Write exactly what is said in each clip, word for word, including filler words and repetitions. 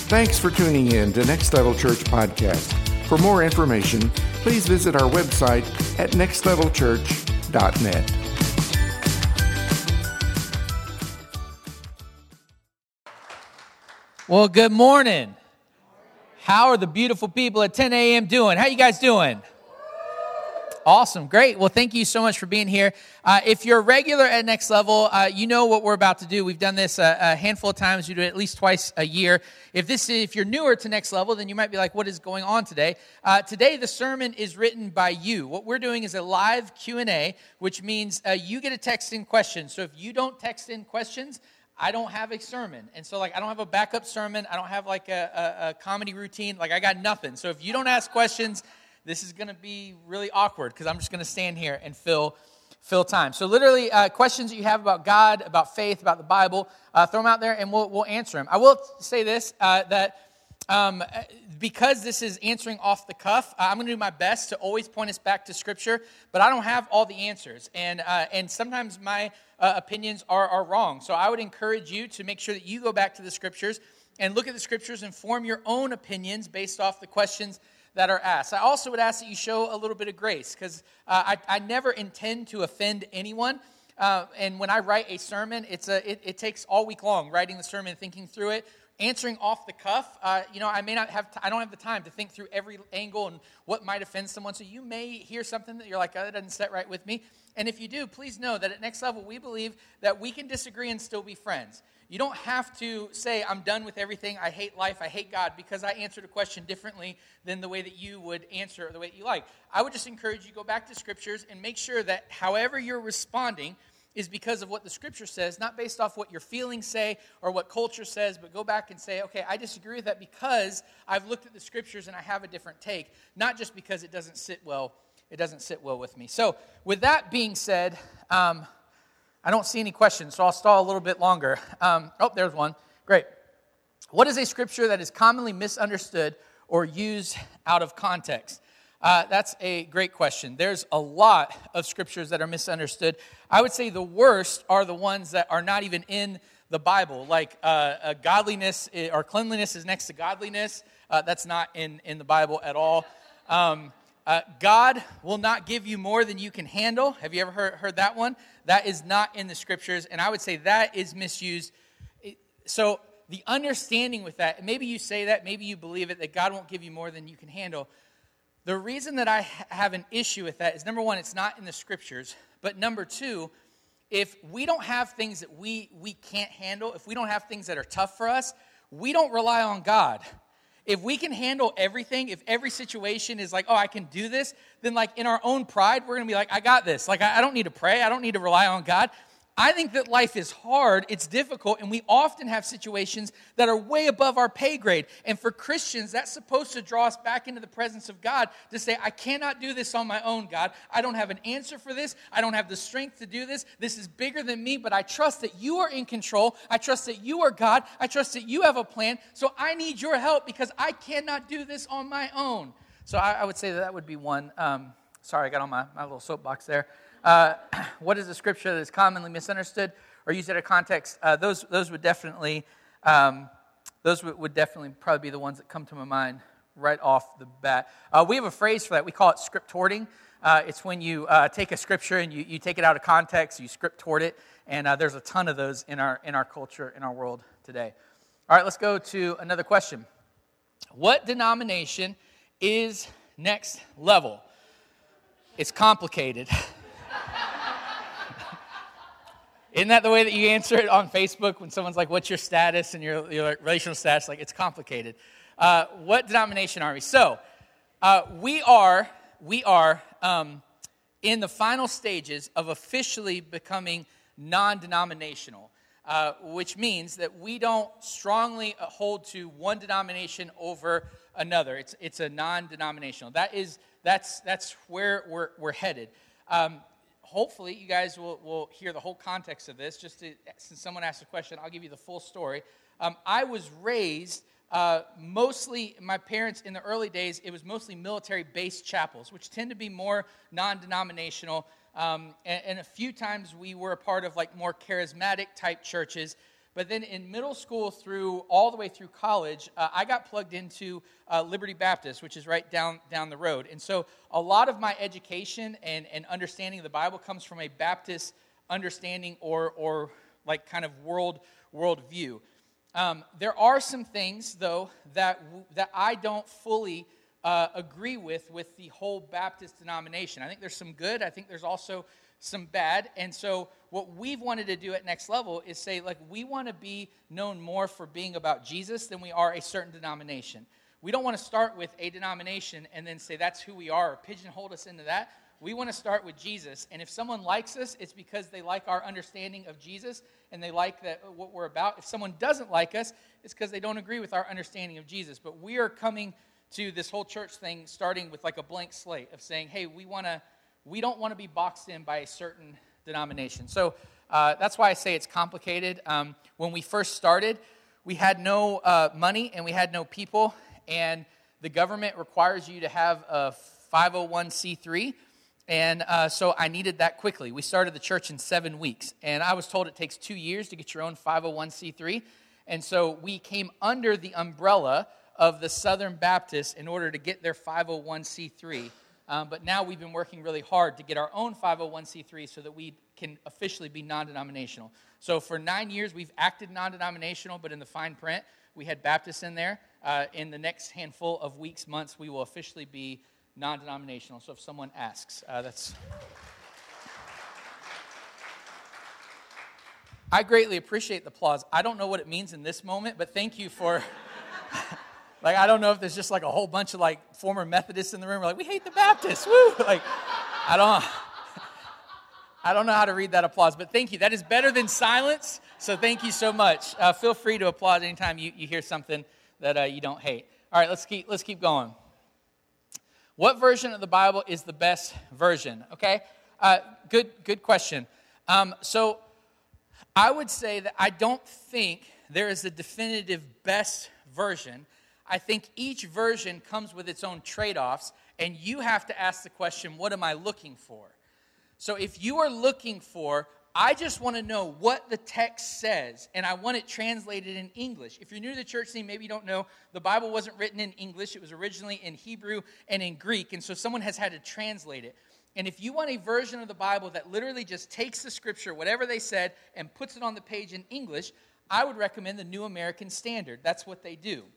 Thanks for tuning in to Next Level Church Podcast. For more information, please visit our website at next level church dot net. Well, good morning. How are the beautiful people at ten a.m. doing? How you guys doing? Awesome, great. Well, thank you so much for being here. Uh, if you're a regular at Next Level, uh, you know what we're about to do. We've done this a, a handful of times. We do it at least twice a year. If this, if you're newer to Next Level, then you might be like, what is going on today? Uh, today, the sermon is written by you. What we're doing is a live Q and A, which means uh, you get to text in questions. So if you don't text in questions, I don't have a sermon. And so, like, I don't have a backup sermon. I don't have, like, a, a, a comedy routine. Like, I got nothing. So if you don't ask questions, this is going to be really awkward because I'm just going to stand here and fill fill time. So literally, uh, questions that you have about God, about faith, about the Bible, uh, throw them out there and we'll we'll answer them. I will say this, uh, that um, because this is answering off the cuff, uh, I'm going to do my best to always point us back to Scripture, but I don't have all the answers. And uh, and sometimes my uh, opinions are, are wrong. So I would encourage you to make sure that you go back to the Scriptures and look at the Scriptures and form your own opinions based off the questions that are asked. I also would ask that you show a little bit of grace because uh, I, I never intend to offend anyone. Uh, and when I write a sermon, it's a it, it takes all week long writing the sermon, thinking through it, answering off the cuff. Uh, you know, I may not have t- I don't have the time to think through every angle and what might offend someone. So you may hear something that you're like, oh, that doesn't sit right with me. And if you do, please know that at Next Level we believe that we can disagree and still be friends. You don't have to say, I'm done with everything, I hate life, I hate God, because I answered a question differently than the way that you would answer or the way that you like. I would just encourage you to go back to Scriptures and make sure that however you're responding is because of what the Scripture says, not based off what your feelings say or what culture says, but go back and say, okay, I disagree with that because I've looked at the Scriptures and I have a different take, not just because it doesn't sit well, it doesn't sit well with me. So with that being said, um, I don't see any questions, so I'll stall a little bit longer. Um, oh, there's one. Great. What is a scripture that is commonly misunderstood or used out of context? Uh, that's a great question. There's a lot of scriptures that are misunderstood. I would say the worst are the ones that are not even in the Bible, like uh, uh, godliness or cleanliness is next to godliness. Uh, that's not in, in the Bible at all. Um, Uh, God will not give you more than you can handle. Have you ever heard, heard that one? That is not in the Scriptures, and I would say that is misused. It, so the understanding with that, maybe you say that, maybe you believe it, that God won't give you more than you can handle. The reason that I ha- have an issue with that is, number one, it's not in the Scriptures, but number two, if we don't have things that we, we can't handle, if we don't have things that are tough for us, we don't rely on God. If we can handle everything, if every situation is like, oh, I can do this, then like in our own pride, we're going to be like, I got this. Like, I, I don't need to pray. I don't need to rely on God. I think that life is hard, it's difficult, and we often have situations that are way above our pay grade. And for Christians, that's supposed to draw us back into the presence of God to say, I cannot do this on my own, God. I don't have an answer for this. I don't have the strength to do this. This is bigger than me, but I trust that you are in control. I trust that you are God. I trust that you have a plan. So I need your help because I cannot do this on my own. So I, I would say that that would be one. Um, sorry, I got on my, my little soapbox there. Uh, what is the scripture that is commonly misunderstood or used out of context? Uh, those those would definitely um, those would, would definitely probably be the ones that come to my mind right off the bat. Uh, we have a phrase for that. We call it scriptorting. Uh, it's when you uh, take a scripture and you, you take it out of context, you script toward it, and uh, there's a ton of those in our in our culture, in our world today. All right, let's go to another question. What denomination is Next Level? It's complicated. Isn't that the way that you answer it on Facebook when someone's like, what's your status and your, your relational status? Like, it's complicated. Uh, what denomination are we? So, uh, we are, we are um, in the final stages of officially becoming non-denominational, uh, which means that we don't strongly hold to one denomination over another. It's it's a non-denominational. That is, that's that's where we're we're headed. Um, Hopefully, you guys will, will hear the whole context of this. Just to, since someone asked a question, I'll give you the full story. Um, I was raised uh, mostly, my parents, in the early days, it was mostly military-based chapels, which tend to be more non-denominational. Um, and, and a few times we were a part of like more charismatic-type churches. But then in middle school through all the way through college, uh, I got plugged into uh, Liberty Baptist, which is right down down the road. And so a lot of my education and, and understanding of the Bible comes from a Baptist understanding or or like kind of world world view. Um, there are some things though that that I don't fully uh, agree with with the whole Baptist denomination. I think there's some good. I think there's also some bad. And so what we've wanted to do at Next Level is say, like, we want to be known more for being about Jesus than we are a certain denomination. We don't want to start with a denomination and then say that's who we are or pigeonhole us into that. We want to start with Jesus. And if someone likes us, it's because they like our understanding of Jesus and they like that what we're about. If someone doesn't like us, it's because they don't agree with our understanding of Jesus. But we are coming to this whole church thing starting with like a blank slate of saying, hey, we want to We don't want to be boxed in by a certain denomination. So uh, that's why I say it's complicated. Um, when we first started, we had no uh, money and we had no people, and the government requires you to have a five oh one c three, and uh, so I needed that quickly. We started the church in seven weeks, and I was told it takes two years to get your own five oh one c three, and so we came under the umbrella of the Southern Baptists in order to get their five oh one c three. Um, but now we've been working really hard to get our own five oh one c three so that we can officially be non-denominational. So for nine years, we've acted non-denominational, but in the fine print, we had Baptists in there. Uh, in the next handful of weeks, months, we will officially be non-denominational. So if someone asks, uh, that's... I greatly appreciate the applause. I don't know what it means in this moment, but thank you for... Like, I don't know if there's just like a whole bunch of like former Methodists in the room. We're like, we hate the Baptists. Woo! Like, I don't, I don't know how to read that applause, but thank you. That is better than silence. So thank you so much. Uh, feel free to applaud anytime you, you hear something that uh, you don't hate. All right, let's keep let's keep going. What version of the Bible is the best version? Okay, uh, good good question. Um, so I would say that I don't think there is a definitive best version. I think each version comes with its own trade-offs, and you have to ask the question, what am I looking for? So if you are looking for, I just want to know what the text says, and I want it translated in English. If you're new to the church scene, maybe you don't know, the Bible wasn't written in English. It was originally in Hebrew and in Greek, and so someone has had to translate it. And if you want a version of the Bible that literally just takes the scripture, whatever they said, and puts it on the page in English, I would recommend the New American Standard. That's what they do.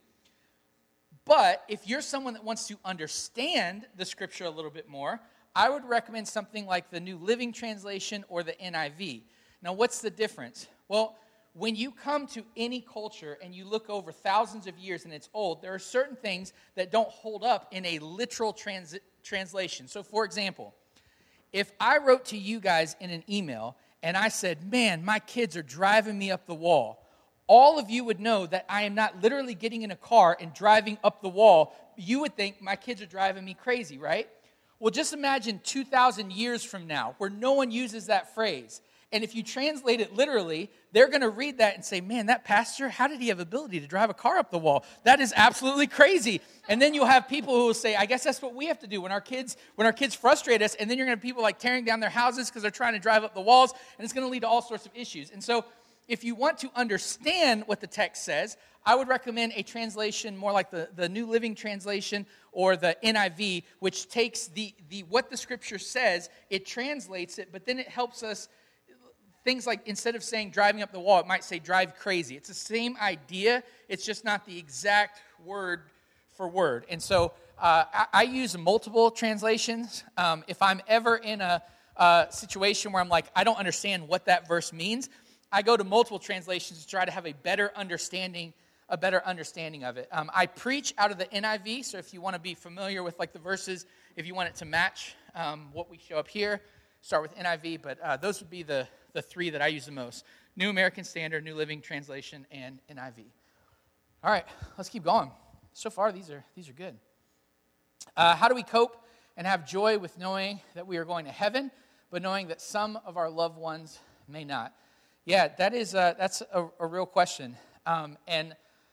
But if you're someone that wants to understand the scripture a little bit more, I would recommend something like the New Living Translation or the N I V. Now, what's the difference? Well, when you come to any culture and you look over thousands of years and it's old, there are certain things that don't hold up in a literal trans- translation. So, for example, if I wrote to you guys in an email and I said, man, my kids are driving me up the wall, all of you would know that I am not literally getting in a car and driving up the wall. You would think my kids are driving me crazy, right? Well, just imagine two thousand years from now where no one uses that phrase. And if you translate it literally, they're going to read that and say, man, that pastor, how did he have ability to drive a car up the wall? That is absolutely crazy. And then you'll have people who will say, I guess that's what we have to do when our kids when our kids frustrate us. And then you're going to have people like tearing down their houses because they're trying to drive up the walls. And it's going to lead to all sorts of issues. And so if you want to understand what the text says, I would recommend a translation more like the, the New Living Translation or the N I V, which takes the, the what the scripture says, it translates it, but then it helps us, things like instead of saying driving up the wall, it might say drive crazy. It's the same idea, it's just not the exact word for word. And so uh, I, I use multiple translations. Um, if I'm ever in a uh, situation where I'm like, I don't understand what that verse means, I go to multiple translations to try to have a better understanding, a better understanding of it. Um, I preach out of the N I V, so if you want to be familiar with like the verses, if you want it to match um, what we show up here, start with N I V. But uh, those would be the the three that I use the most: New American Standard, New Living Translation, and N I V. All right, let's keep going. So far, these are these are good. Uh, how do we cope and have joy with knowing that we are going to heaven, but knowing that some of our loved ones may not? Yeah, that is a, that's a, a real question. Um, and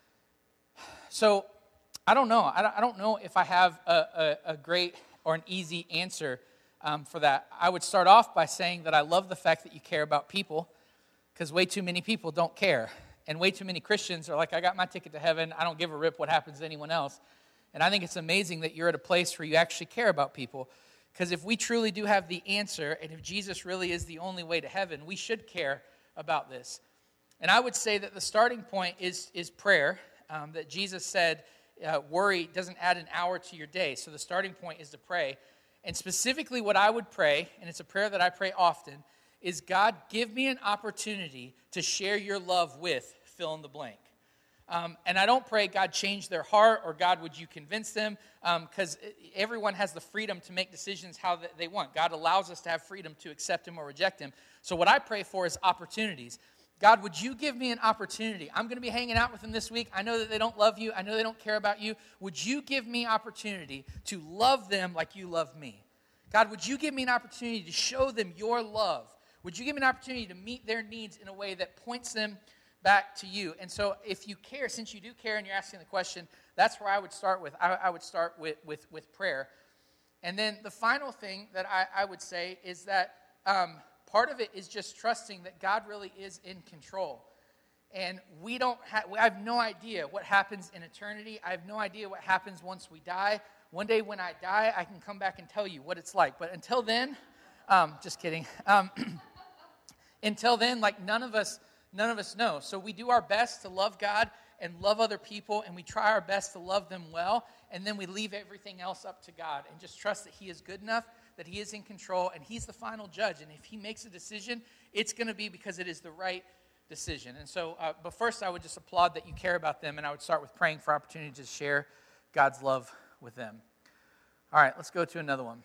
so I don't know. I don't, I don't know if I have a, a, a great or an easy answer um, for that. I would start off by saying that I love the fact that you care about people, because way too many people don't care. And way too many Christians are like, I got my ticket to heaven. I don't give a rip what happens to anyone else. And I think it's amazing that you're at a place where you actually care about people. Because if we truly do have the answer, and if Jesus really is the only way to heaven, we should care about this. And I would say that the starting point is, is prayer. Um, that Jesus said, uh, worry doesn't add an hour to your day. So the starting point is to pray. And specifically what I would pray, and it's a prayer that I pray often, is God, give me an opportunity to share your love with fill in the blank. Um, and I don't pray, God, change their heart, or God, would you convince them? Because um, everyone has the freedom to make decisions how they want. God allows us to have freedom to accept him or reject him. So what I pray for is opportunities. God, would you give me an opportunity? I'm going to be hanging out with them this week. I know that they don't love you. I know they don't care about you. Would you give me opportunity to love them like you love me? God, would you give me an opportunity to show them your love? Would you give me an opportunity to meet their needs in a way that points them back to you? And so if you care, since you do care and you're asking the question, that's where I would start with. I, I would start with, with, with prayer. And then the final thing that I, I would say is that um, part of it is just trusting that God really is in control. And we don't have, I have no idea what happens in eternity. I have no idea what happens once we die. One day when I die, I can come back and tell you what it's like. But until then, um, just kidding. Um, until then, like none of us, none of us know. So we do our best to love God and love other people, and we try our best to love them well, and then we leave everything else up to God and just trust that he is good enough, that he is in control, and he's the final judge. And if he makes a decision, it's going to be because it is the right decision. And so, uh, but first I would just applaud that you care about them, and I would start with praying for opportunity to share God's love with them. All right, let's go to another one.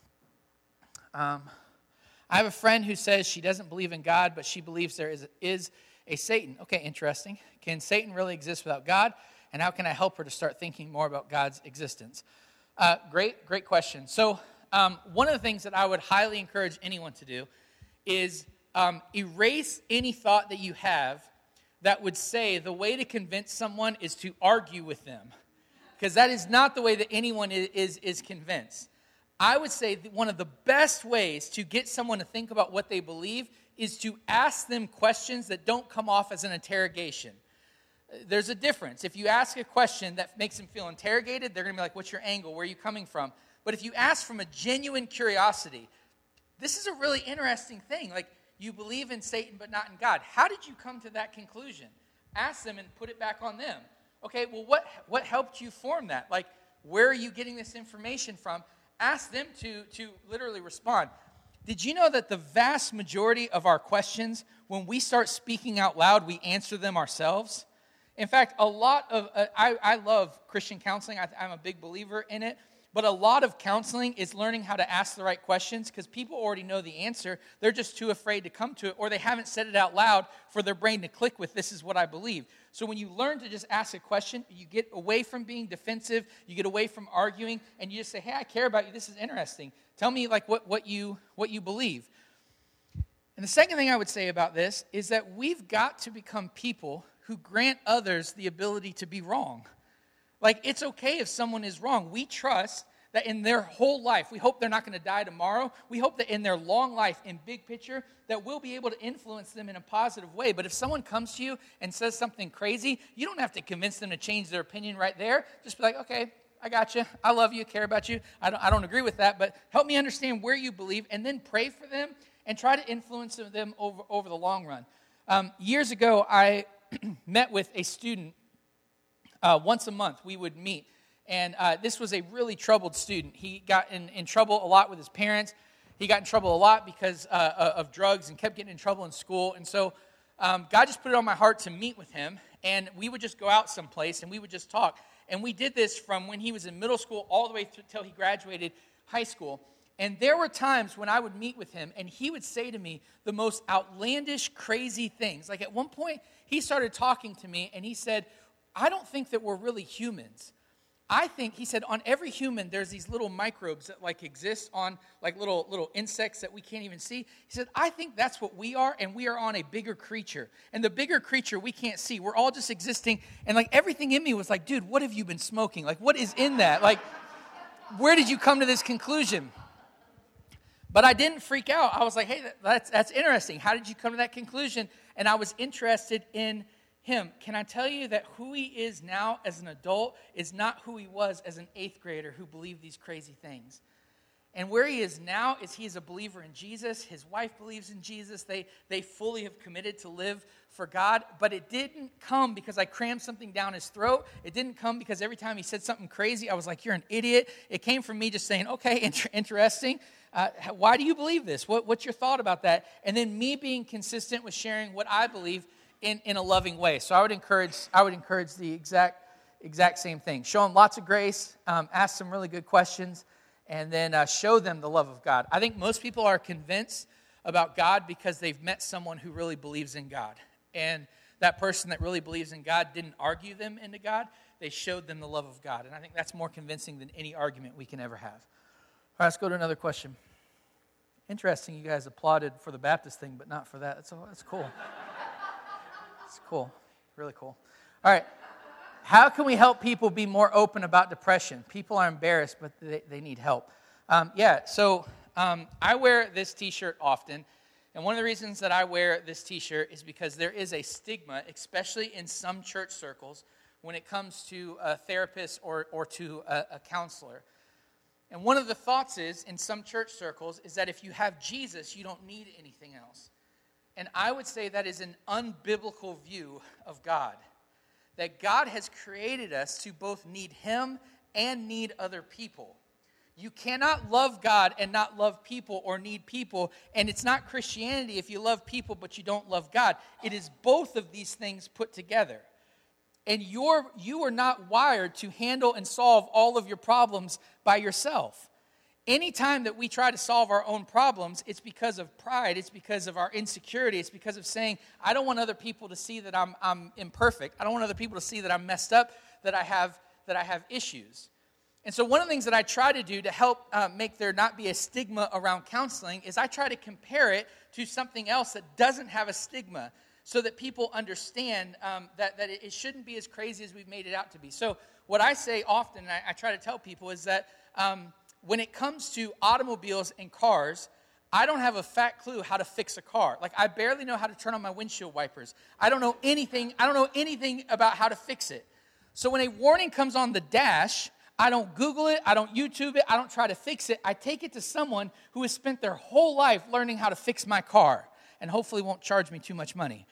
Um, I have a friend who says she doesn't believe in God, but she believes there is, is a Satan. Okay, interesting. Can Satan really exist without God? And how can I help her to start thinking more about God's existence? Uh, great, great question. So um, one of the things that I would highly encourage anyone to do is um, erase any thought that you have that would say the way to convince someone is to argue with them. Because that is not the way that anyone is, is, is convinced. I would say that one of the best ways to get someone to think about what they believe is to ask them questions that don't come off as an interrogation. There's a difference. If you ask a question that makes them feel interrogated, they're going to be like, what's your angle? Where are you coming from? But if you ask from a genuine curiosity, this is a really interesting thing. Like, you believe in Satan but not in God. How did you come to that conclusion? Ask them and put it back on them. Okay, well, what, what helped you form that? Like, where are you getting this information from? Ask them to, to literally respond. Did you know that the vast majority of our questions, when we start speaking out loud, we answer them ourselves? In fact, a lot of, uh, I, I love Christian counseling. I, I'm a big believer in it. But a lot of counseling is learning how to ask the right questions because people already know the answer. They're just too afraid to come to it, or they haven't said it out loud for their brain to click with, this is what I believe. So when you learn to just ask a question, you get away from being defensive, you get away from arguing, and you just say, hey, I care about you, this is interesting. Tell me like what, what you what you believe. And the second thing I would say about this is that we've got to become people who grant others the ability to be wrong. Like, it's okay if someone is wrong. We trust that in their whole life, we hope they're not going to die tomorrow. We hope that in their long life, in big picture, that we'll be able to influence them in a positive way. But if someone comes to you and says something crazy, you don't have to convince them to change their opinion right there. Just be like, okay, I got you. I love you, care about you. I don't, I don't agree with that, but help me understand where you believe, and then pray for them and try to influence them over, over the long run. Um, years ago, I met with a student. Uh, once a month, we would meet. And uh, this was a really troubled student. He got in, in trouble a lot with his parents. He got in trouble a lot because uh, of drugs and kept getting in trouble in school. And so um, God just put it on my heart to meet with him. And we would just go out someplace and we would just talk. And we did this from when he was in middle school all the way until he graduated high school. And there were times when I would meet with him and he would say to me the most outlandish, crazy things. Like at one point, he started talking to me and he said, I don't think that we're really humans. I think, he said, on every human, there's these little microbes that like exist on like little little insects that we can't even see. He said, I think that's what we are, and we are on a bigger creature. And the bigger creature we can't see. We're all just existing. And like everything in me was like, dude, what have you been smoking? Like, what is in that? Like, where did you come to this conclusion? But I didn't freak out. I was like, hey, that's that's interesting. How did you come to that conclusion? And I was interested in him, can I tell you that who he is now as an adult is not who he was as an eighth grader who believed these crazy things. And where he is now is he is a believer in Jesus. His wife believes in Jesus. They, they fully have committed to live for God. But it didn't come because I crammed something down his throat. It didn't come because every time he said something crazy, I was like, you're an idiot. It came from me just saying, okay, inter- interesting. Uh, why do you believe this? What, what's your thought about that? And then me being consistent with sharing what I believe in, in a loving way. So I would encourage I would encourage the exact exact same thing. Show them lots of grace. Um, ask some really good questions. And then uh, show them the love of God. I think most people are convinced about God because they've met someone who really believes in God. And that person that really believes in God didn't argue them into God. They showed them the love of God. And I think that's more convincing than any argument we can ever have. All right, let's go to another question. Interesting, you guys applauded for the Baptist thing, but not for that. That's, that's cool. It's cool. Really cool. All right. How can we help people be more open about depression? People are embarrassed, but they, they need help. Um, yeah, so um, I wear this t-shirt often, and one of the reasons that I wear this t-shirt is because there is a stigma, especially in some church circles, when it comes to a therapist or, or to a, a counselor. And one of the thoughts is, in some church circles, is that if you have Jesus, you don't need anything else. And I would say that is an unbiblical view of God. That God has created us to both need him and need other people. You cannot love God and not love people or need people. And it's not Christianity if you love people but you don't love God. It is both of these things put together. And you're, you are not wired to handle and solve all of your problems by yourself. Anytime that we try to solve our own problems, it's because of pride, it's because of our insecurity, it's because of saying, I don't want other people to see that I'm, I'm imperfect. I don't want other people to see that I'm messed up, that I have, that I have issues. And so one of the things that I try to do to help uh, make there not be a stigma around counseling is I try to compare it to something else that doesn't have a stigma so that people understand um, that, that it shouldn't be as crazy as we've made it out to be. So what I say often, and I, I try to tell people, is that um, when it comes to automobiles and cars, I don't have a fat clue how to fix a car. Like, I barely know how to turn on my windshield wipers. I don't know anything. I don't know anything about how to fix it. So when a warning comes on the dash, I don't Google it. I don't YouTube it. I don't try to fix it. I take it to someone who has spent their whole life learning how to fix my car and hopefully won't charge me too much money.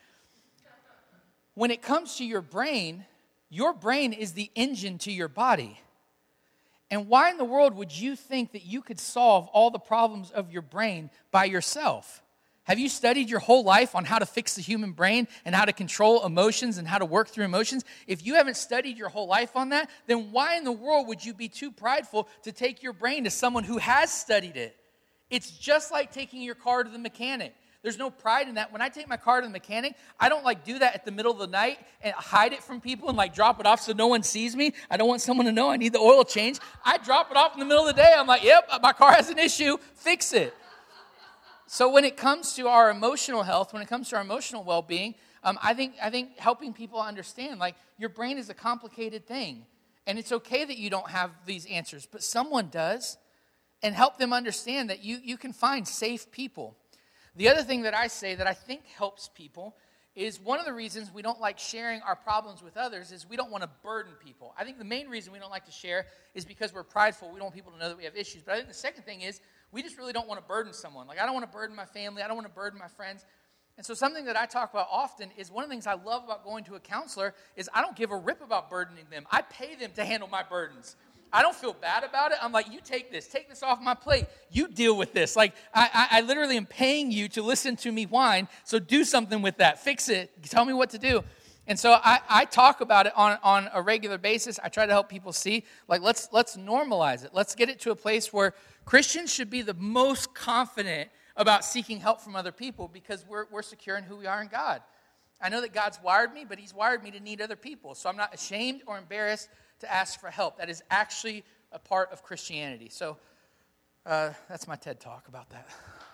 When it comes to your brain, your brain is the engine to your body. And why in the world would you think that you could solve all the problems of your brain by yourself? Have you studied your whole life on how to fix the human brain and how to control emotions and how to work through emotions? If you haven't studied your whole life on that, then why in the world would you be too prideful to take your brain to someone who has studied it? It's just like taking your car to the mechanic. There's no pride in that. When I take my car to the mechanic, I don't like do that at the middle of the night and hide it from people and like drop it off so no one sees me. I don't want someone to know I need the oil change. I drop it off in the middle of the day. I'm like, yep, my car has an issue. Fix it. So when it comes to our emotional health, when it comes to our emotional well-being, um, I think I think helping people understand, like, your brain is a complicated thing. And it's okay that you don't have these answers, but someone does. And help them understand that you, you can find safe people. The other thing that I say that I think helps people is one of the reasons we don't like sharing our problems with others is we don't want to burden people. I think the main reason we don't like to share is because we're prideful. We don't want people to know that we have issues. But I think the second thing is we just really don't want to burden someone. Like, I don't want to burden my family. I don't want to burden my friends. And so something that I talk about often is one of the things I love about going to a counselor is I don't give a rip about burdening them. I pay them to handle my burdens. I don't feel bad about it. I'm like, you take this. Take this off my plate. You deal with this. Like, I, I, I literally am paying you to listen to me whine, so do something with that. Fix it. Tell me what to do. And so I, I talk about it on, on a regular basis. I try to help people see, like, let's let's normalize it. Let's get it to a place where Christians should be the most confident about seeking help from other people because we're we're secure in who we are in God. I know that God's wired me, but he's wired me to need other people. So I'm not ashamed or embarrassed to ask for help. That is actually a part of Christianity. So uh, that's my TED Talk about that.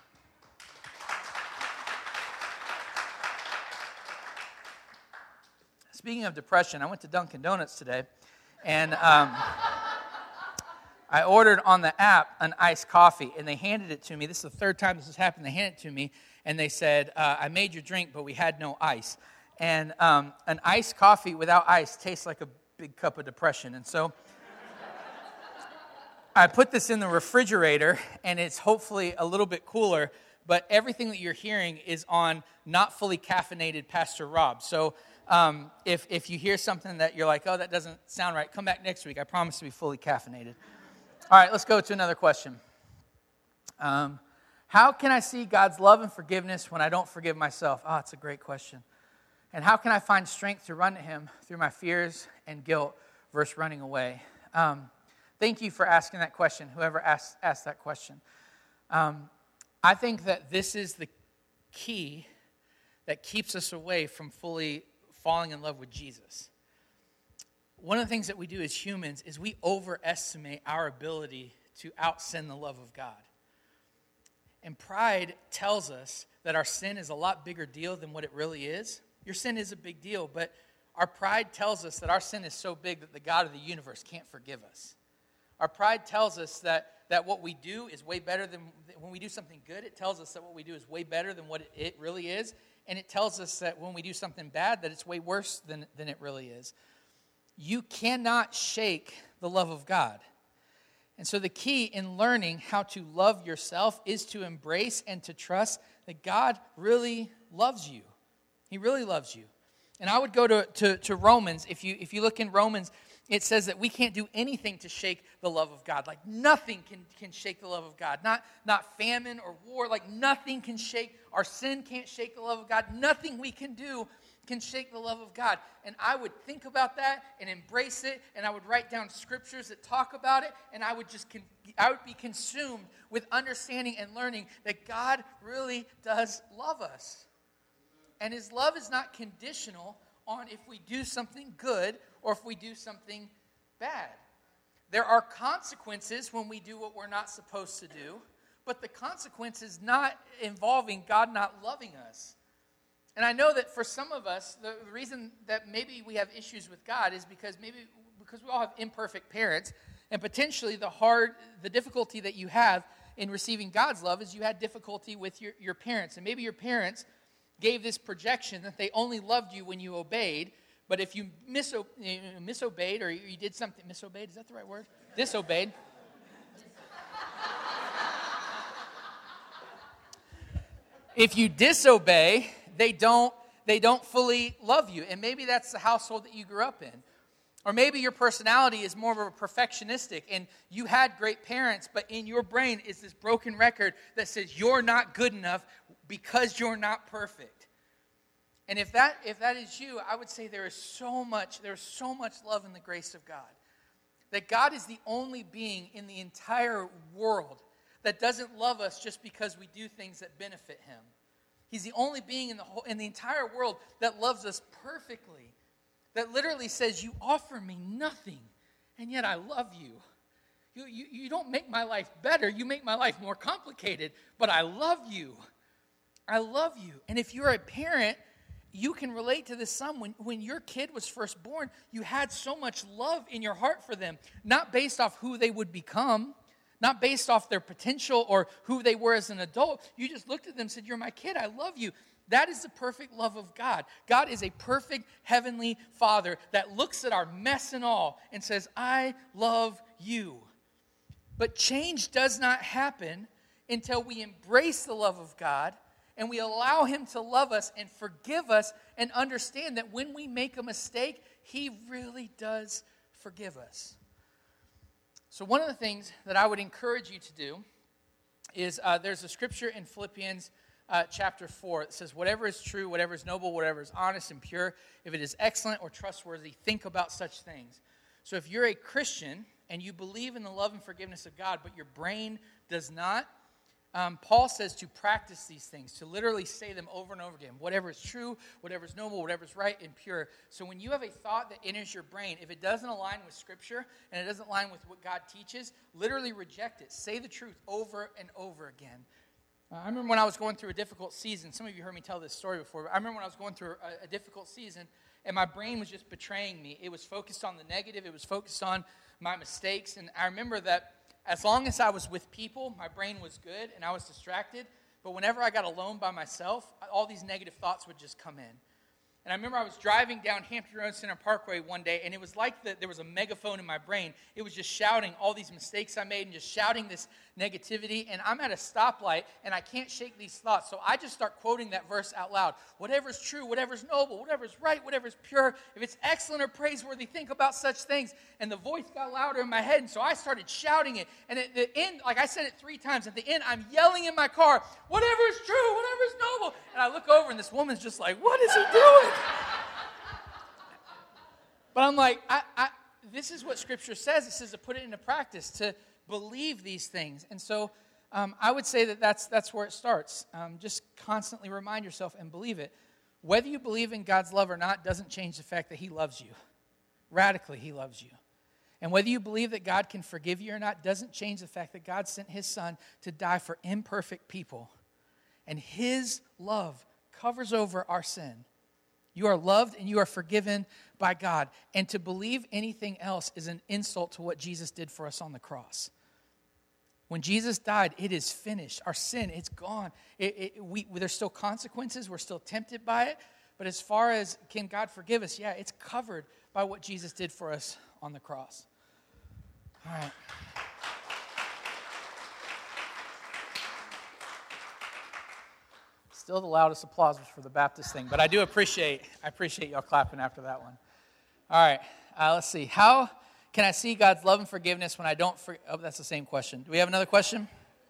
Speaking of depression, I went to Dunkin' Donuts today, and um, I ordered on the app an iced coffee, and they handed it to me. This is the third time this has happened. They handed it to me, and they said, uh, I made your drink, but we had no ice. And um, an iced coffee without ice tastes like a big cup of depression. And so I put this in the refrigerator, and it's hopefully a little bit cooler, but everything that you're hearing is on not fully caffeinated Pastor Rob. So um, if, if you hear something that you're like, oh, that doesn't sound right, come back next week. I promise to be fully caffeinated. All right, let's go to another question. Um, how can I see God's love and forgiveness when I don't forgive myself? Oh, it's a great question. And how can I find strength to run to him through my fears and guilt versus running away? Um, thank you for asking that question, whoever asked, asked that question. Um, I think that this is the key that keeps us away from fully falling in love with Jesus. One of the things that we do as humans is we overestimate our ability to out-sin the love of God. And pride tells us that our sin is a lot bigger deal than what it really is. Your sin is a big deal, but our pride tells us that our sin is so big that the God of the universe can't forgive us. Our pride tells us that, that what we do is way better than, when we do something good, it tells us that what we do is way better than what it, it really is. And it tells us that when we do something bad, that it's way worse than, than it really is. You cannot shake the love of God. And so the key in learning how to love yourself is to embrace and to trust that God really loves you. He really loves you. And I would go to, to, to Romans. If you, if you look in Romans, it says that we can't do anything to shake the love of God. Like nothing can, can shake the love of God. Not, not famine or war. Like nothing can shake. Our sin can't shake the love of God. Nothing we can do can shake the love of God. And I would think about that and embrace it, and I would write down scriptures that talk about it, and I would just con- I would be consumed with understanding and learning that God really does love us. And his love is not conditional on if we do something good or if we do something bad. There are consequences when we do what we're not supposed to do, but the consequence is not involving God not loving us. And I know that for some of us, the reason that maybe we have issues with God is because maybe because we all have imperfect parents, and potentially the hard, the difficulty that you have in receiving God's love is you had difficulty with your, your parents. And maybe your parents gave this projection that they only loved you when you obeyed, but if you miso- misobeyed or you did something, misobeyed, is that the right word? Disobeyed. If you disobey, they don't they don't fully love you. And maybe that's the household that you grew up in. Or maybe your personality is more of a perfectionistic and you had great parents, but in your brain is this broken record that says you're not good enough because you're not perfect. And if that if that is you, I would say there is so much, there's so much love in the grace of God. That God is the only being in the entire world that doesn't love us just because we do things that benefit him. He's the only being in the whole in the entire world that loves us perfectly. That literally says, you offer me nothing, and yet I love you. You, you. you don't make my life better, you make my life more complicated, but I love you. I love you. And if you're a parent, you can relate to this some. When, when your kid was first born, you had so much love in your heart for them, not based off who they would become, not based off their potential or who they were as an adult. You just looked at them and said, you're my kid, I love you. That is the perfect love of God. God is a perfect heavenly Father that looks at our mess and all and says, I love you. But change does not happen until we embrace the love of God and we allow him to love us and forgive us and understand that when we make a mistake, he really does forgive us. So one of the things that I would encourage you to do is uh, there's a scripture in Philippians Uh, chapter four, it says, whatever is true, whatever is noble, whatever is honest and pure, if it is excellent or trustworthy, think about such things. So if you're a Christian and you believe in the love and forgiveness of God, but your brain does not, um, Paul says to practice these things, to literally say them over and over again. Whatever is true, whatever is noble, whatever is right and pure. So when you have a thought that enters your brain, if it doesn't align with Scripture and it doesn't align with what God teaches, literally reject it. Say the truth over and over again. I remember when I was going through a difficult season. Some of you heard me tell this story before. But I remember when I was going through a, a difficult season, and my brain was just betraying me. It was focused on the negative. It was focused on my mistakes. And I remember that as long as I was with people, my brain was good, and I was distracted. But whenever I got alone by myself, all these negative thoughts would just come in. And I remember I was driving down Hampton Road Center Parkway one day, and it was like the, there was a megaphone in my brain. It was just shouting all these mistakes I made and just shouting this negativity. And I'm at a stoplight, and I can't shake these thoughts. So I just start quoting that verse out loud. Whatever's true, whatever's noble, whatever's right, whatever's pure, if it's excellent or praiseworthy, think about such things. And the voice got louder in my head, and so I started shouting it. And at the end, like I said it three times, at the end, I'm yelling in my car, whatever is true, whatever is noble. And I look over, and this woman's just like, what is he doing? But I'm like, I, I, this is what Scripture says. It says to put it into practice, to believe these things. And so um, I would say that that's, that's where it starts. Um, just constantly remind yourself and believe it. Whether you believe in God's love or not doesn't change the fact that He loves you. Radically, He loves you. And whether you believe that God can forgive you or not doesn't change the fact that God sent His Son to die for imperfect people. And His love covers over our sin. You are loved and you are forgiven by God. And to believe anything else is an insult to what Jesus did for us on the cross. When Jesus died, it is finished. Our sin, it's gone. It, it, we, there's still consequences. We're still tempted by it. But as far as can God forgive us, yeah, it's covered by what Jesus did for us on the cross. All right. Still the loudest applause was for the Baptist thing, but I do appreciate, I appreciate y'all clapping after that one. All right, uh, let's see. How can I see God's love and forgiveness when I don't for, oh, that's the same question. Do we have another question?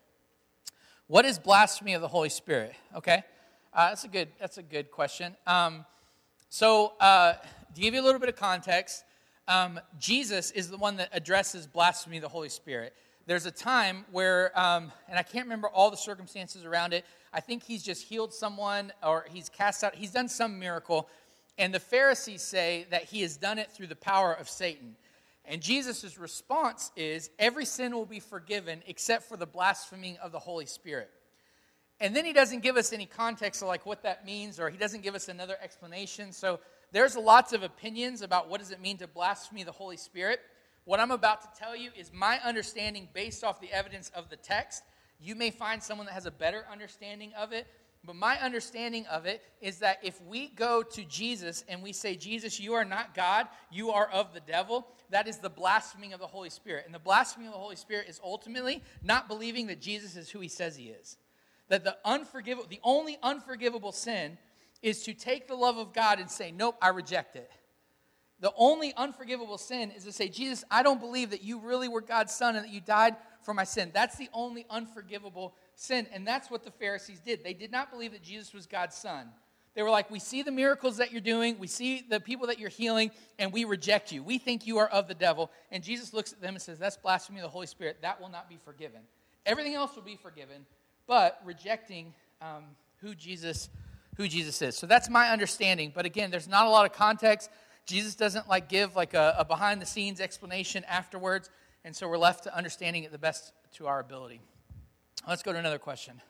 What is blasphemy of the Holy Spirit? Okay, uh, that's a good, that's a good question. Um, so uh, to give you a little bit of context, um, Jesus is the one that addresses blasphemy of the Holy Spirit. There's a time where, um, and I can't remember all the circumstances around it, I think he's just healed someone or he's cast out, he's done some miracle, and the Pharisees say that he has done it through the power of Satan. And Jesus' response is, every sin will be forgiven except for the blaspheming of the Holy Spirit. And then he doesn't give us any context of like what that means, or he doesn't give us another explanation. So there's lots of opinions about what does it mean to blaspheme the Holy Spirit. What I'm about to tell you is my understanding based off the evidence of the text. You may find someone that has a better understanding of it, but my understanding of it is that if we go to Jesus and we say, Jesus, you are not God, you are of the devil, that is the blaspheming of the Holy Spirit. And the blasphemy of the Holy Spirit is ultimately not believing that Jesus is who He says He is. That the unforgivable, the only unforgivable sin is to take the love of God and say, nope, I reject it. The only unforgivable sin is to say, Jesus, I don't believe that you really were God's Son and that you died for my sin. That's the only unforgivable sin. And that's what the Pharisees did. They did not believe that Jesus was God's Son. They were like, we see the miracles that you're doing. We see the people that you're healing, and we reject you. We think you are of the devil. And Jesus looks at them and says, that's blasphemy of the Holy Spirit. That will not be forgiven. Everything else will be forgiven, but rejecting um, who Jesus, who Jesus is. So that's my understanding. But again, there's not a lot of context. Jesus doesn't like give like a, a behind-the-scenes explanation afterwards, and so we're left to understanding it the best to our ability. Let's go to another question.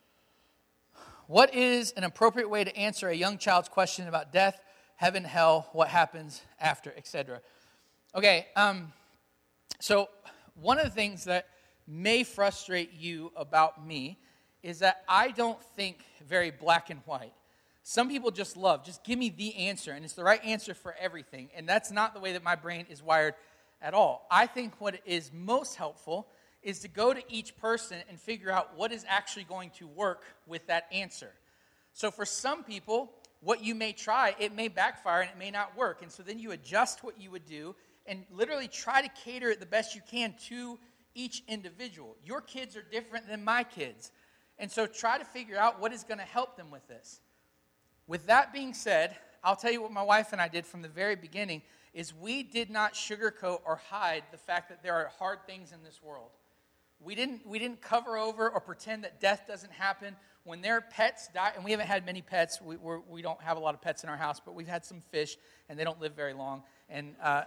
What is an appropriate way to answer a young child's question about death, heaven, hell, what happens after, et cetera? Okay, um, so one of the things that may frustrate you about me is that I don't think very black and white. Some people just love, just give me the answer, and it's the right answer for everything. And that's not the way that my brain is wired at all. I think what is most helpful is to go to each person and figure out what is actually going to work with that answer. So for some people, what you may try, it may backfire and it may not work. And so then you adjust what you would do and literally try to cater it the best you can to each individual. Your kids are different than my kids. And so try to figure out what is going to help them with this. With that being said, I'll tell you what my wife and I did from the very beginning is we did not sugarcoat or hide the fact that there are hard things in this world. We didn't we didn't cover over or pretend that death doesn't happen. When their pets die, and we haven't had many pets, we we're, we don't have a lot of pets in our house, but we've had some fish, and they don't live very long. And uh,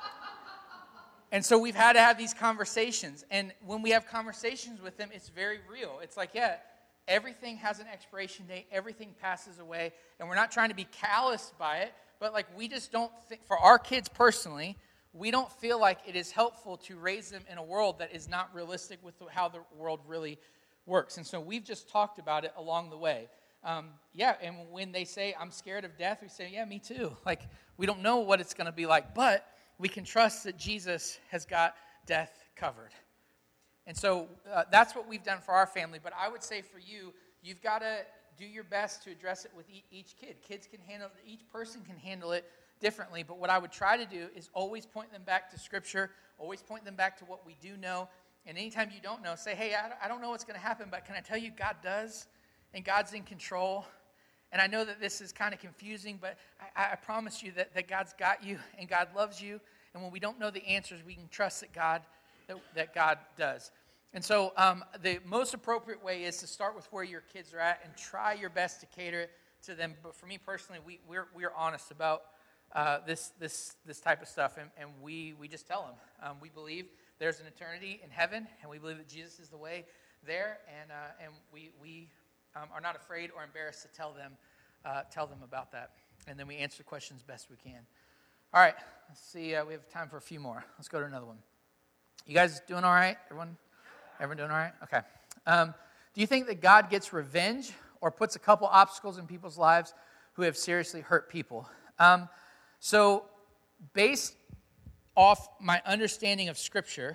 and so we've had to have these conversations. And when we have conversations with them, it's very real. It's like, yeah, everything has an expiration date. Everything passes away. And we're not trying to be callous by it, but like we just don't think, for our kids personally, we don't feel like it is helpful to raise them in a world that is not realistic with how the world really works. And so we've just talked about it along the way. um, yeah, and when they say, I'm scared of death, we say, yeah, me too. Like, we don't know what it's going to be like, but we can trust that Jesus has got death covered. And so uh, that's what we've done for our family. But I would say for you, you've got to do your best to address it with e- each kid. Kids can handle it. Each person can handle it differently. But what I would try to do is always point them back to Scripture, always point them back to what we do know. And anytime you don't know, say, hey, I don't know what's going to happen, but can I tell you God does? And God's in control. And I know that this is kind of confusing, but I, I promise you that, that God's got you and God loves you. And when we don't know the answers, we can trust that God that, that God does. And so um, the most appropriate way is to start with where your kids are at and try your best to cater it to them. But for me personally, we, we're we're honest about uh, this this this type of stuff, and, and we we just tell them. Um, we believe there's an eternity in heaven, and we believe that Jesus is the way there, and uh, and we we um, are not afraid or embarrassed to tell them uh, tell them about that, and then we answer questions best we can. All right, let's see. Uh, we have time for a few more. Let's go to another one. You guys doing all right? Everyone? Everyone doing all right? Okay. Um, do you think that God gets revenge or puts a couple obstacles in people's lives who have seriously hurt people? Um, so, based off my understanding of Scripture,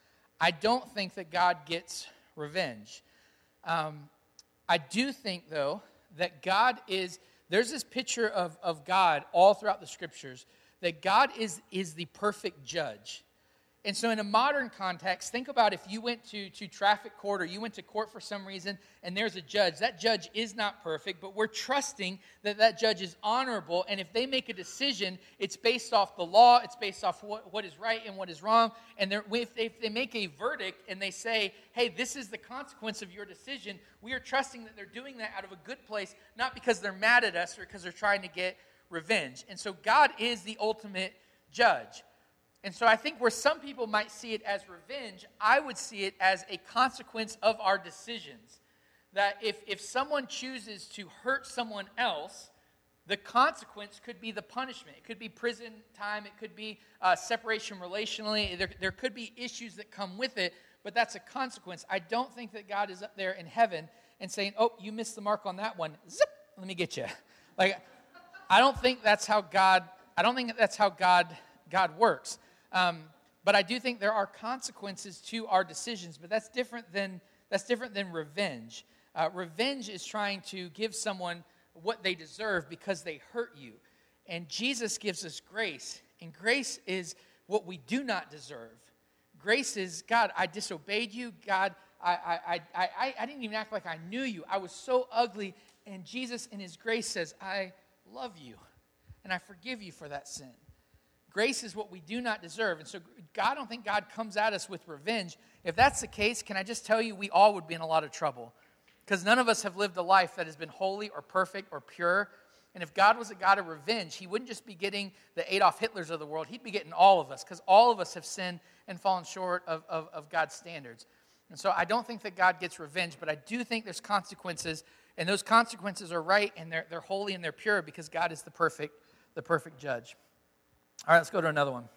I don't think that God gets revenge. Um, I do think, though, that God is, there's this picture of, of God all throughout the Scriptures, that God is, is the perfect judge. And so in a modern context, think about if you went to, to traffic court or you went to court for some reason and there's a judge. That judge is not perfect, but we're trusting that that judge is honorable. And if they make a decision, it's based off the law. It's based off what, what is right and what is wrong. And if they, if they make a verdict and they say, hey, this is the consequence of your decision, we are trusting that they're doing that out of a good place, not because they're mad at us or because they're trying to get revenge. And so God is the ultimate judge. And so I think where some people might see it as revenge, I would see it as a consequence of our decisions. That if, if someone chooses to hurt someone else, the consequence could be the punishment. It could be prison time. It could be uh, separation relationally. There, there could be issues that come with it, but that's a consequence. I don't think that God is up there in heaven and saying, oh, you missed the mark on that one. Zip, let me get you. Like, I don't think that's how God, I don't think that's how God, God works. Um, but I do think there are consequences to our decisions, but that's different than that's different than revenge. Uh, revenge is trying to give someone what they deserve because they hurt you. And Jesus gives us grace, and grace is what we do not deserve. Grace is, God, I disobeyed you. God, I, I, I, I, I didn't even act like I knew you. I was so ugly, and Jesus in his grace says, I love you, and I forgive you for that sin. Grace is what we do not deserve. And so God, I don't think God comes at us with revenge. If that's the case, can I just tell you, we all would be in a lot of trouble. Because none of us have lived a life that has been holy or perfect or pure. And if God was a God of revenge, he wouldn't just be getting the Adolf Hitlers of the world. He'd be getting all of us. Because all of us have sinned and fallen short of, of, of God's standards. And so I don't think that God gets revenge. But I do think there's consequences. And those consequences are right. And they're, they're holy and they're pure. Because God is the perfect, the perfect judge. All right, let's go to another one.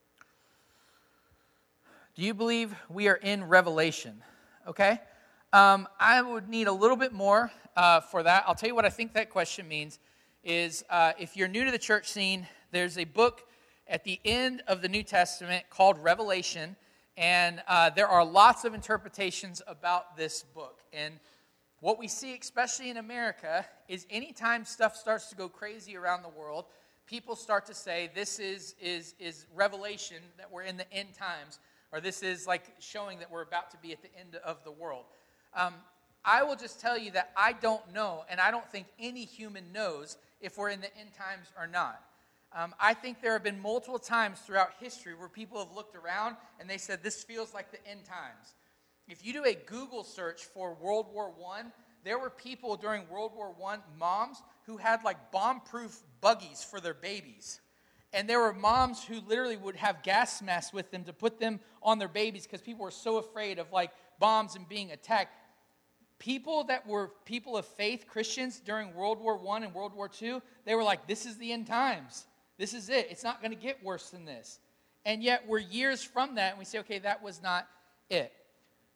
Do you believe we are in Revelation? Okay. Um, I would need a little bit more uh, for that. I'll tell you what I think that question means is uh, if you're new to the church scene, there's a book at the end of the New Testament called Revelation, and uh, there are lots of interpretations about this book. And what we see, especially in America, is anytime stuff starts to go crazy around the world, people start to say this is, is, is revelation that we're in the end times, or this is like showing that we're about to be at the end of the world. Um, I will just tell you that I don't know, and I don't think any human knows if we're in the end times or not. Um, I think there have been multiple times throughout history where people have looked around and they said this feels like the end times. If you do a Google search for World War One, there were people during World War One, moms, who had like bomb-proof buggies for their babies. And there were moms who literally would have gas masks with them to put them on their babies because people were so afraid of like bombs and being attacked. People that were people of faith, Christians, during World War One and World War Two, they were like, this is the end times. This is it. It's not going to get worse than this. And yet we're years from that, and we say, okay, that was not it.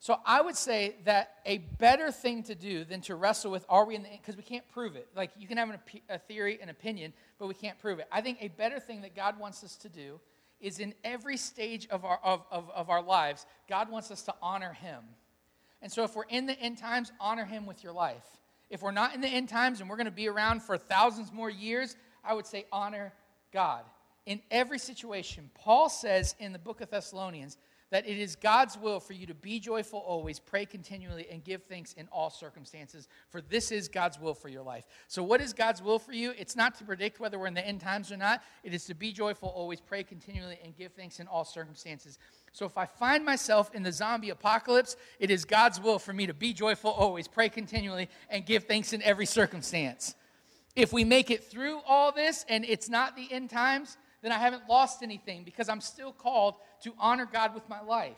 So I would say that a better thing to do than to wrestle with, are we in the, because we can't prove it. Like, you can have an, a theory, an opinion, but we can't prove it. I think a better thing that God wants us to do is in every stage of our, of, of, of our lives, God wants us to honor him. And so if we're in the end times, honor him with your life. If we're not in the end times and we're going to be around for thousands more years, I would say honor God. In every situation, Paul says in the book of Thessalonians that it is God's will for you to be joyful always, pray continually, and give thanks in all circumstances, for this is God's will for your life. So what is God's will for you? It's not to predict whether we're in the end times or not. It is to be joyful always, pray continually, and give thanks in all circumstances. So if I find myself in the zombie apocalypse, it is God's will for me to be joyful always, pray continually, and give thanks in every circumstance. If we make it through all this and it's not the end times, then I haven't lost anything because I'm still called to honor God with my life.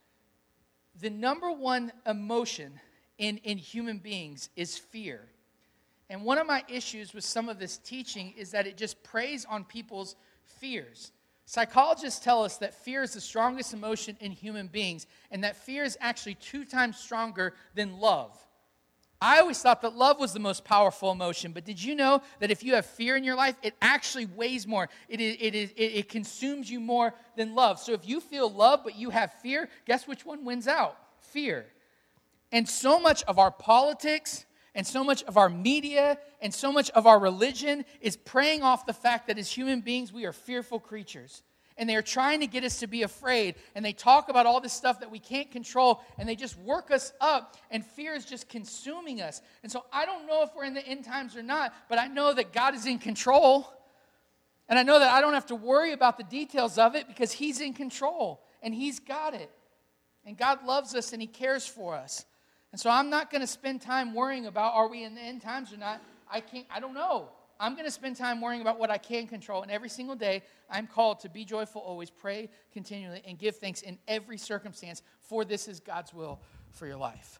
The number one emotion in, in human beings is fear. And one of my issues with some of this teaching is that it just preys on people's fears. Psychologists tell us that fear is the strongest emotion in human beings, and that fear is actually two times stronger than love. I always thought that love was the most powerful emotion, but did you know that if you have fear in your life, it actually weighs more. It, is, it, is, it, it consumes you more than love. So if you feel love but you have fear, guess which one wins out? Fear. And so much of our politics and so much of our media and so much of our religion is preying off the fact that as human beings, we are fearful creatures. And they're trying to get us to be afraid. And they talk about all this stuff that we can't control. And they just work us up. And fear is just consuming us. And so I don't know if we're in the end times or not. But I know that God is in control. And I know that I don't have to worry about the details of it because he's in control. And he's got it. And God loves us and he cares for us. And so I'm not going to spend time worrying about are we in the end times or not. I can't, I don't know. I'm going to spend time worrying about what I can control. And every single day, I'm called to be joyful always, pray continually, and give thanks in every circumstance, for this is God's will for your life.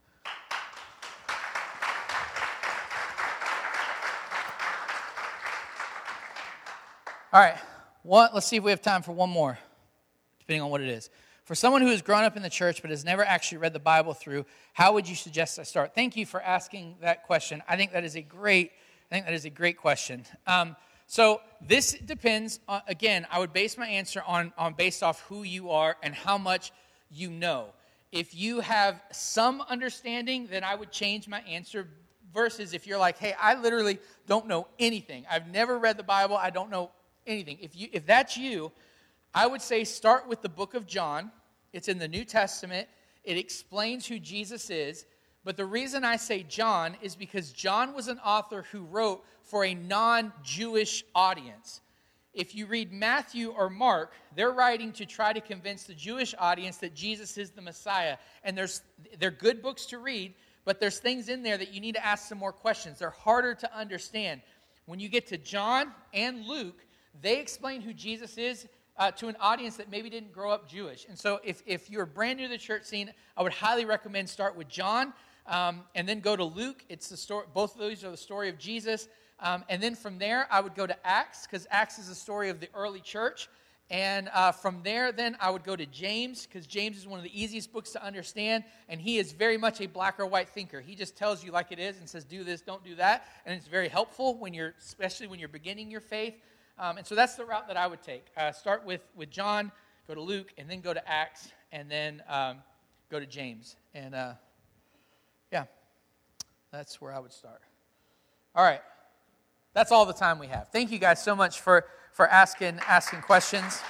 All right, what, let's see if we have time for one more, depending on what it is. For someone who has grown up in the church but has never actually read the Bible through, how would you suggest I start? Thank you for asking that question. I think that is a great I think that is a great question. Um, so this depends, on, again, I would base my answer on, on based off who you are and how much you know. If you have some understanding, then I would change my answer versus if you're like, hey, I literally don't know anything. I've never read the Bible. I don't know anything. If you, if that's you, I would say start with the book of John. It's in the New Testament. It explains who Jesus is. But the reason I say John is because John was an author who wrote for a non-Jewish audience. If you read Matthew or Mark, they're writing to try to convince the Jewish audience that Jesus is the Messiah. And there's they're good books to read, but there's things in there that you need to ask some more questions. They're harder to understand. When you get to John and Luke, they explain who Jesus is uh, to an audience that maybe didn't grow up Jewish. And so if, if you're brand new to the church scene, I would highly recommend start with John. Um, and then go to Luke. It's the story. Both of those are the story of Jesus. Um, and then from there, I would go to Acts, because Acts is the story of the early church. And uh, from there, then I would go to James, because James is one of the easiest books to understand. And he is very much a black or white thinker. He just tells you like it is and says, do this, don't do that. And it's very helpful when you're, especially when you're beginning your faith. Um, and so that's the route that I would take. Uh, start with with John, go to Luke, and then go to Acts, and then um, go to James. And uh, Yeah, that's where I would start. All right, that's all the time we have. Thank you guys so much for, for asking asking questions.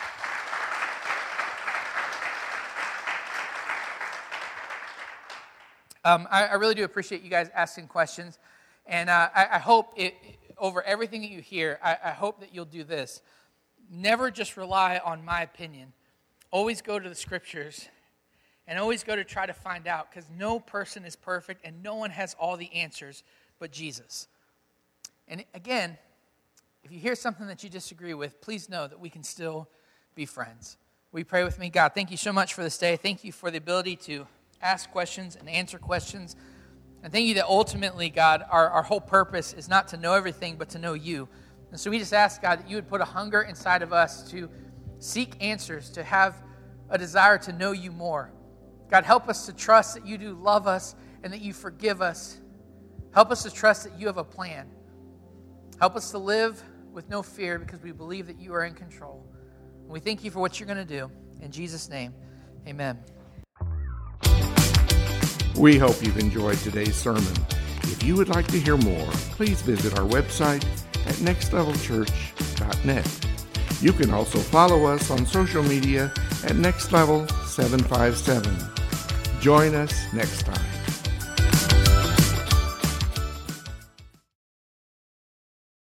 Um, I, I really do appreciate you guys asking questions, and uh, I, I hope it, over everything that you hear, I, I hope that you'll do this. Never just rely on my opinion. Always go to the scriptures. And always go to try to find out, because no person is perfect and no one has all the answers but Jesus. And again, if you hear something that you disagree with, please know that we can still be friends. Will you pray with me? God, thank you so much for this day. Thank you for the ability to ask questions and answer questions. And thank you that ultimately, God, our, our whole purpose is not to know everything, but to know you. And so we just ask, God, that you would put a hunger inside of us to seek answers, to have a desire to know you more. God, help us to trust that you do love us and that you forgive us. Help us to trust that you have a plan. Help us to live with no fear because we believe that you are in control. And we thank you for what you're going to do. In Jesus' name, amen. We hope you've enjoyed today's sermon. If you would like to hear more, please visit our website at next level church dot net. You can also follow us on social media at next level seven five seven. Join us next time.